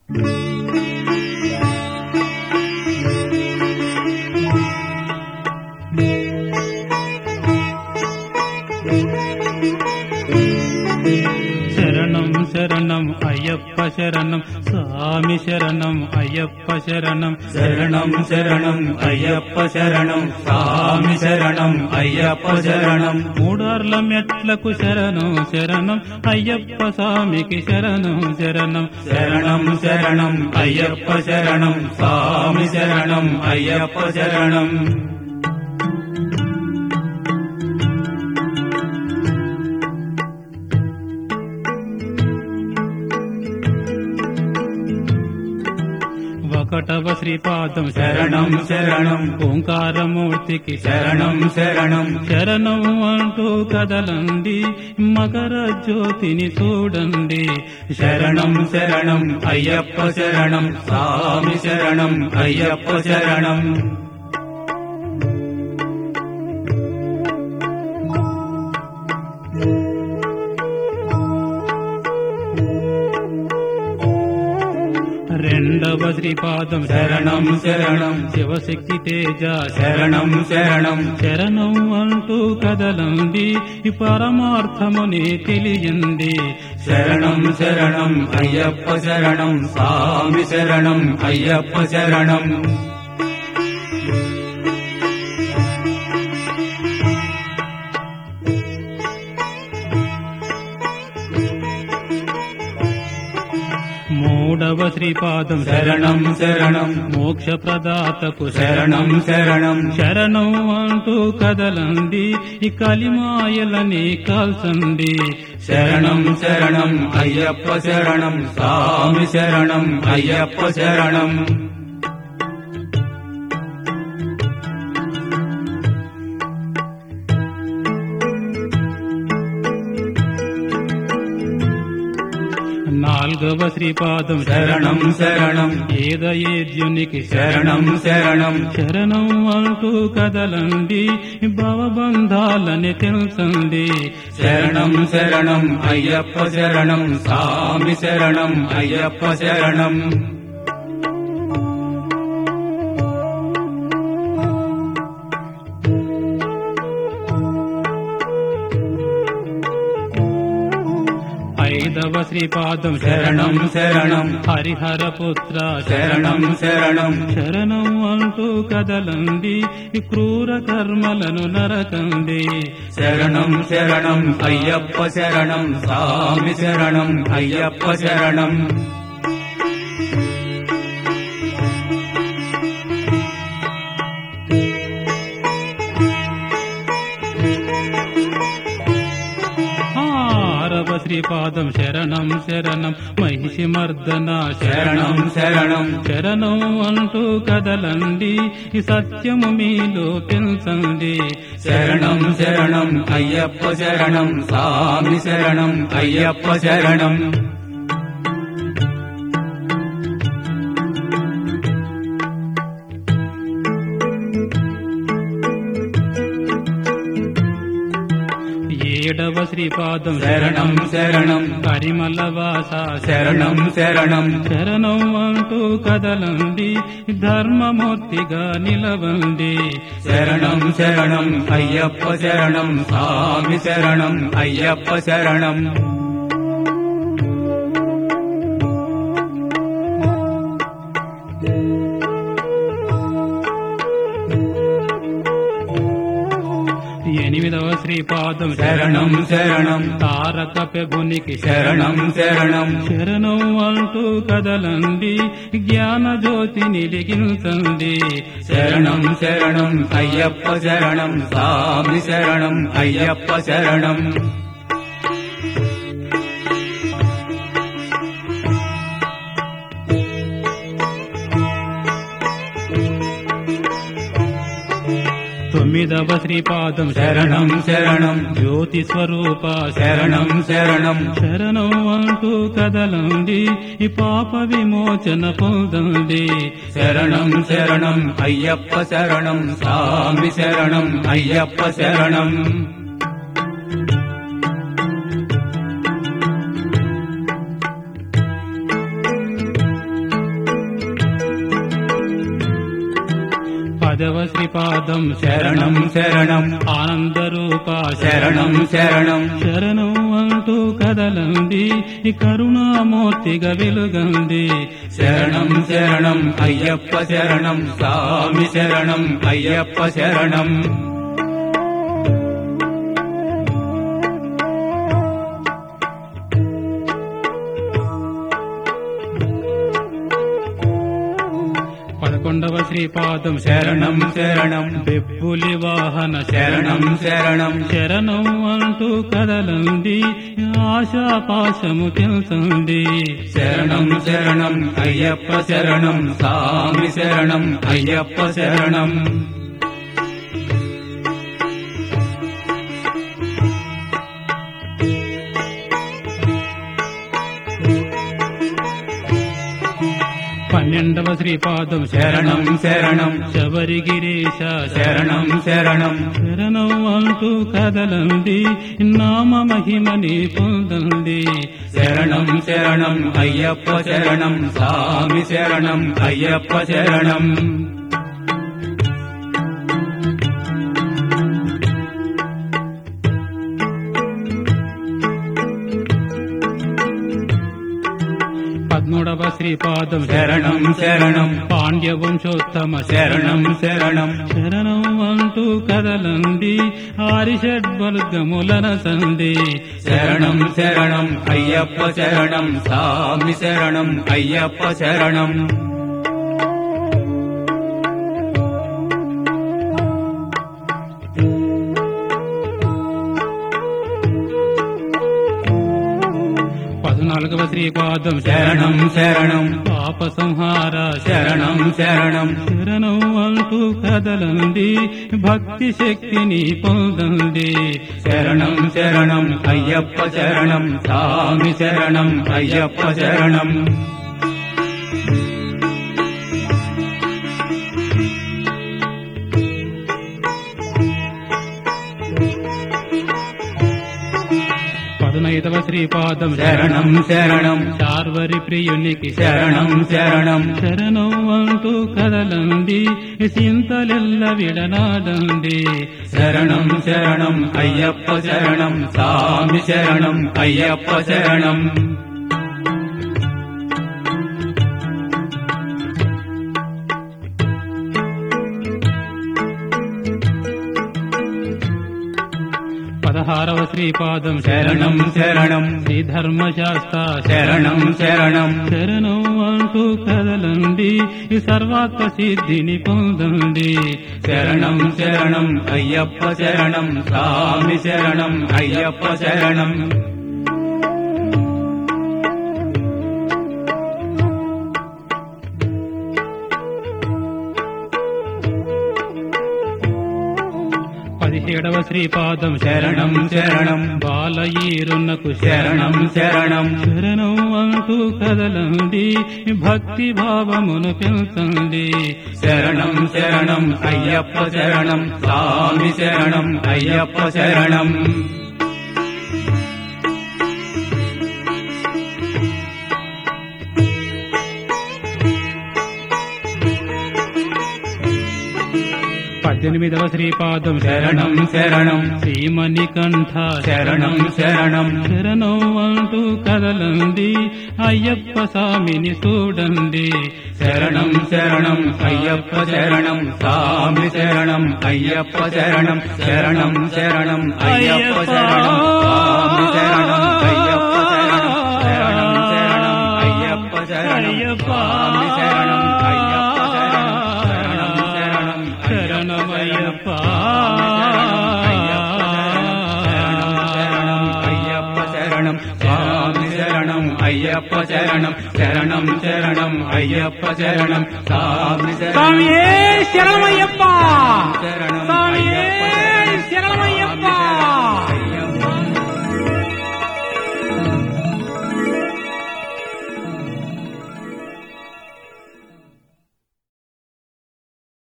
శరణం శరణం అయ్యప్ప శరణం స్వామి శరణం అయ్యప్ప శరణం శరణం శరణం అయ్యప్ప శరణం స్వామి శరణం అయ్యప్ప శరణం మూడార్ల మెట్లకు శరణం శరణం అయ్యప్ప స్వామికి శరణం శరణం శరణం శరణం అయ్యప్ప శరణం స్వామి శరణం అయ్యప్ప శరణం ఒకటవ శ్రీపాదం శరణం శరణం ఓంకారమూర్తికి శరణం శరణం శరణం అంటూ కదలండి మకర జ్యోతిని చూడండి శరణం శరణం అయ్యప్ప శరణం స్వామి శరణం అయ్యప్ప శరణం రెండవ శ్రీపాదం శరణం శరణం శివశక్తి తేజ శరణం శరణం శరణం అంటూ కదలండి పరమార్థముని తెలియండి శరణం శరణం అయ్యప్ప శరణం స్వామి శరణం అయ్యప్ప శరణం మూడవ శ్రీపాదం శరణం శరణం మోక్ష ప్రదాతకు శరణం శరణం శరణం అంటూ కదలండి ఈ కలిమాయలని కాల్చండి శరణం శరణం అయ్యప్ప శరణం స్వామి శరణం అయ్యప్ప శరణం నాల్గవ శ్రీపాదం శరణం శరణం ఏదయేద్యునికి శరణం శరణం శరణం అంటూ కదలండి భవబంధాలని తెలుసండి శరణం శరణం అయ్యప్ప శరణం స్వామి శరణం అయ్యప్ప శరణం ఐదవ శ్రీపాదం శరణం శరణం హరిహర పుత్ర శరణం శరణం శరణం అంటూ కదలండి ఈ క్రూర కర్మలను నరకండి శరణం శరణం అయ్యప్ప శరణం స్వామి శరణం అయ్యప్ప శరణం ఆరవ శ్రీపాదం శరణం శరణం మహిషి మర్దన శరణం శరణం శరణం అంటూ కదలండి ఈ సత్యము మీలో పెంచండి శరణం శరణం అయ్యప్ప శరణం స్వామి శరణం అయ్యప్ప శరణం ఏడవ శ్రీపాదం శరణం శరణం పరిమళ వాస శరణం శరణం శరణం అంటూ కదలండి ధర్మమూర్తిగా నిలవండి శరణం శరణం అయ్యప్ప శరణం స్వామి శరణం అయ్యప్ప శరణం ఎనిమిదవ శ్రీపాదం శరణం శరణం తారక పెగునికి శరణం శరణం శరణం అంటూ కదలండి జ్ఞాన జ్యోతిని వెలిగించండి శరణం శరణం అయ్యప్ప శరణం స్వామి శరణం అయ్యప్ప శరణం తొమ్మిదవ శ్రీపాదం శరణం శరణం జ్యోతి స్వరూప శరణం శరణం శరణం అంటూ కదలండి ఈ పాప విమోచన పొందండి శరణం శరణం అయ్యప్ప శరణం స్వామి శరణం అయ్యప్ప శరణం పదవ శ్రీపాదం శరణం శరణం ఆనందరూప శరణం శరణం శరణం అంటూ కదలండి కరుణామూర్తిగా వెలుగండి శరణం శరణం అయ్యప్ప శరణం స్వామి శరణం అయ్యప్ప శరణం 11వ శ్రీపాదం శరణం శరణం బెబ్బులి వాహన శరణం శరణం శరణం అంటూ కదలండి ఆశాపాశము తెలుసండి శరణం శరణం అయ్యప్ప శరణం స్వామి శరణం అయ్యప్ప శరణం పన్నెండవ శ్రీపాదం శరణం శరణం శబరిగిరీశ శరణం శరణం శరణం అంటూ కదలండి నామ మహిమని పొందండి శరణం శరణం అయ్యప్ప శరణం స్వామి శరణం అయ్యప్ప శరణం 13వ శ్రీపాదం శరణం శరణం పాండ్య వంశోత్తమ శరణం శరణం శరణం అంటూ కదలండి ఆరిషడ్వర్గములన సండి శరణం శరణం అయ్యప్ప శరణం స్వామి శరణం అయ్యప్ప శరణం నాలుగవ శ్రీపాదం శరణం శరణం పాప సంహార శరణం శరణం శరణం అంటూ కదలండి భక్తి శక్తిని పొందండి శరణం శరణం అయ్యప్ప శరణం స్వామి శరణం అయ్యప్ప శరణం ఐదవ శ్రీపాదం శరణం శరణం చార్వరి ప్రియునికి శరణం శరణం శరణం అంటూ కదలండి చింతలెల్ల విడనాడండి శరణం శరణం అయ్యప్ప శరణం స్వామి శరణం అయ్యప్ప శరణం పదహారవ శ్రీపాదం శరణం శరణం శ్రీ ధర్మశాస్త్ర శరణం శరణం శరణం అంటూ కదలండి సర్వాత్మ సిద్ధిని పొందండి శరణం శరణం అయ్యప్ప శరణం స్వామి శరణం అయ్యప్ప శరణం ఏడవ శ్రీపాదం శరణం శరణం బాలయీరునకు శరణం శరణం శరణం అంటూ కదలండి భక్తి భావమును పెంచండి శరణం శరణం అయ్యప్ప శరణం స్వామి శరణం అయ్యప్ప శరణం పద్దెనిమిదవ శ్రీపాదం శరణం శరణం శ్రీమణికంఠ శరణం శరణం శరణం అంటూ కదలండి అయ్యప్ప స్వామిని చూడండి శరణం శరణం అయ్యప్ప శరణం స్వామి శరణం అయ్యప్ప శరణం శరణం శరణం అయ్యప్ప శరణం స్వామి శరణం అయ్యప్ప శరణం శరణం శరణం అయ్యప్ప శరణం స్వామి శరణం అయ్యప్ప శరణం శరణం శరణమయ్యప్ప అయ్యప్ప శరణం స్వామి శరణం అయ్యప్ప శరణం శరణం శరణం అయ్యప్ప శరణం స్వామి శరణం శరణమయ్యప్ప శరణం